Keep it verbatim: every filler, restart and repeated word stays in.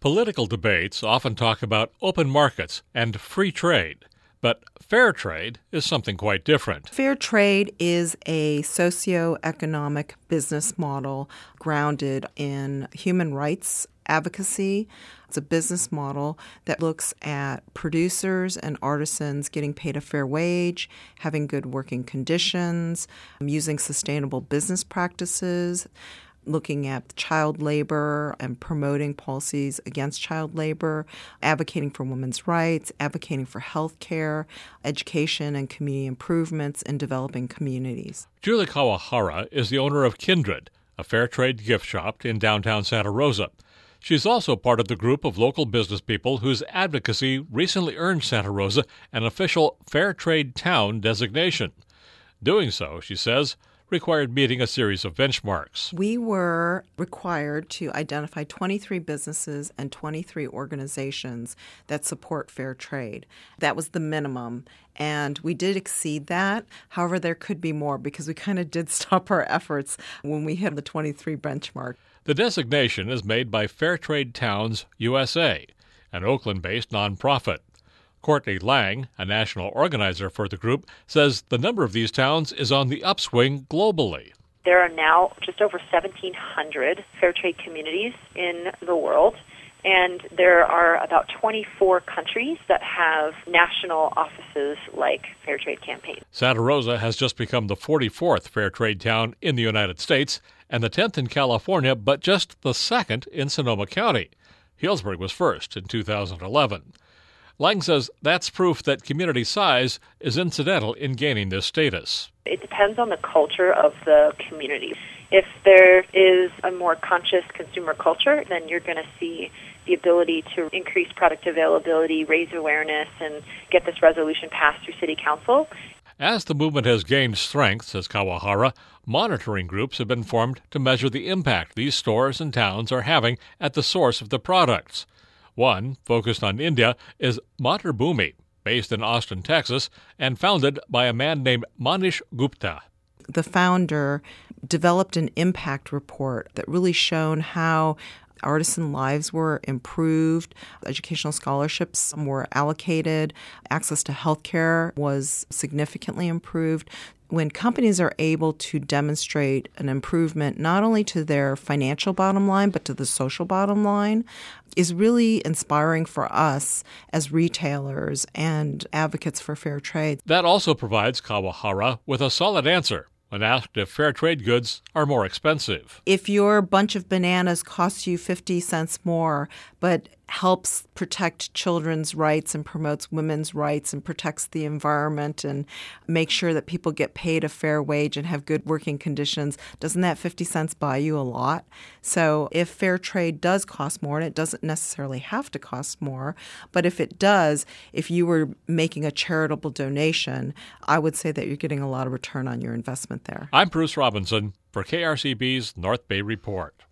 Political debates often talk about open markets and free trade, but fair trade is something quite different. Fair trade is a socioeconomic business model grounded in human rights advocacy. It's a business model that looks at producers and artisans getting paid a fair wage, having good working conditions, using sustainable business practices, looking at child labor and promoting policies against child labor, advocating for women's rights, advocating for health care, education, and community improvements in developing communities. Julie Kawahara is the owner of Kindred, a fair trade gift shop in downtown Santa Rosa. She's also part of the group of local business people whose advocacy recently earned Santa Rosa an official Fair Trade Town designation. Doing so, she says, required meeting a series of benchmarks. We were required to identify twenty-three businesses and twenty-three organizations that support fair trade. That was the minimum, and we did exceed that. However, there could be more because we kind of did stop our efforts when we hit the twenty-three benchmark. The designation is made by Fair Trade Towns U S A, an Oakland-based nonprofit. Courtney Lang, a national organizer for the group, says the number of these towns is on the upswing globally. There are now just over seventeen hundred fair trade communities in the world, and there are about twenty-four countries that have national offices like Fair Trade Campaign. Santa Rosa has just become the forty-fourth fair trade town in the United States and the tenth in California, but just the second in Sonoma County. Healdsburg was first in two thousand eleven. Lang says that's proof that community size is incidental in gaining this status. It depends on the culture of the community. If there is a more conscious consumer culture, then you're going to see the ability to increase product availability, raise awareness, and get this resolution passed through City Council. As the movement has gained strength, says Kawahara, monitoring groups have been formed to measure the impact these stores and towns are having at the source of the products. One, focused on India, is Matrbhumi, based in Austin, Texas, and founded by a man named Manish Gupta. The founder developed an impact report that really showed how artisan lives were improved, educational scholarships were allocated, access to health care was significantly improved. When companies are able to demonstrate an improvement not only to their financial bottom line but to the social bottom line, is really inspiring for us as retailers and advocates for fair trade. That also provides Kawahara with a solid answer when asked if fair trade goods are more expensive. If your bunch of bananas costs you fifty cents more, but helps protect children's rights and promotes women's rights and protects the environment and makes sure that people get paid a fair wage and have good working conditions, doesn't that fifty cents buy you a lot? So if fair trade does cost more, and it doesn't necessarily have to cost more, but if it does, if you were making a charitable donation, I would say that you're getting a lot of return on your investment there. I'm Bruce Robinson for K R C B's North Bay Report.